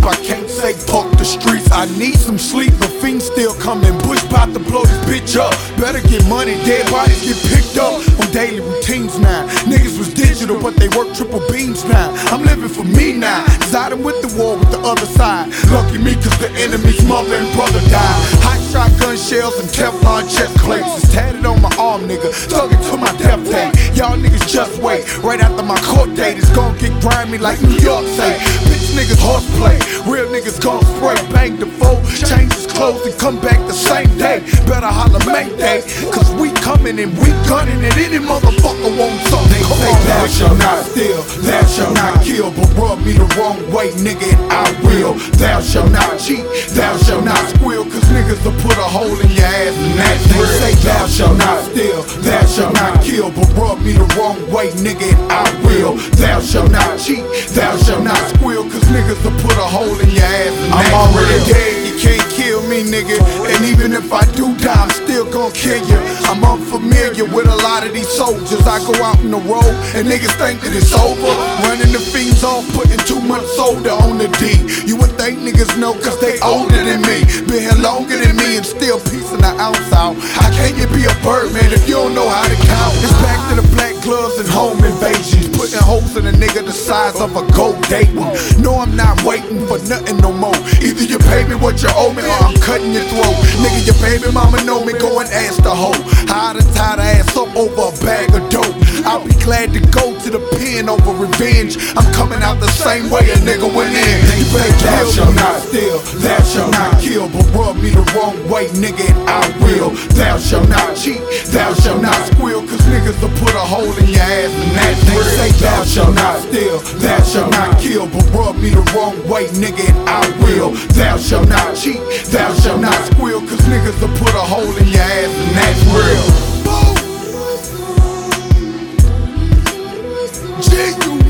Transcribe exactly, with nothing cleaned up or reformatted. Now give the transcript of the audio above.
I can't say fuck the streets. I need some sleep, the fiends still coming. Bush bout to blow this bitch up. Better get money, dead bodies get picked up on daily routines now. Niggas was digital, but they work triple beams now. I'm living for me now, cause I done went to war with the other side. Lucky me, cause the enemy's mother and brother died. Hot shotgun shells and Teflon chest plates is tatted on my arm, nigga. Tugging to my death day. Y'all niggas just wait. Right after my court date, it's gon' get grimy like New York say. Bitch niggas horseplay. Real niggas gon' spray, bang the foe, change his clothes and come back the same day. Better holla Mayday, cause we coming and we gunning and any motherfucker won't something. They say thou shall not steal, thou shall not kill, but rub me the wrong way, nigga, and I will. Thou shall not cheat, thou shall not squeal, cause niggas will put a hole in your ass and that's real. They say thou shall not steal, thou shall not kill, but rub me the wrong way, nigga, and I will. Thou shall not cheat, thou shall not squeal, cause niggas will put a hole in your ass and that's real. I'm already dead, you can't kill me, nigga, and even if I do die, I'm still gon' kill you. I'm unfamiliar with a lot of these soldiers. I go out in the road and niggas think that it's over. Running the fiends off, putting too much soda on the D. You would think niggas know cause they older than me, been here longer than me and still piecing the ounce out. How can you be a bird, man, if you don't know how to count? It's back to the black gloves and home invasions, putting holes in a nigga the size of a gold date one. No, I'm not waiting for nothing no more. Either you pay me what you owe me or I'm cutting your throat. Nigga, your baby mama know me, go and ask the hoe. How to tie the ass up over a bag of dope. I'll be glad to go to the pen over revenge. I'm coming out the same way a nigga went in. You say thou shall not steal, thou shall not kill, but rub me the wrong way, nigga, and I will. Thou shall not cheat, thou shall not squeal, cause niggas will put a hole in your ass and that's real. They say thou shall not steal, thou shall not kill, but rub me the wrong way, nigga, and I will. Thou shall not cheat, thou shall not squeal, cause niggas will put a hole in your ass and that's real. G, you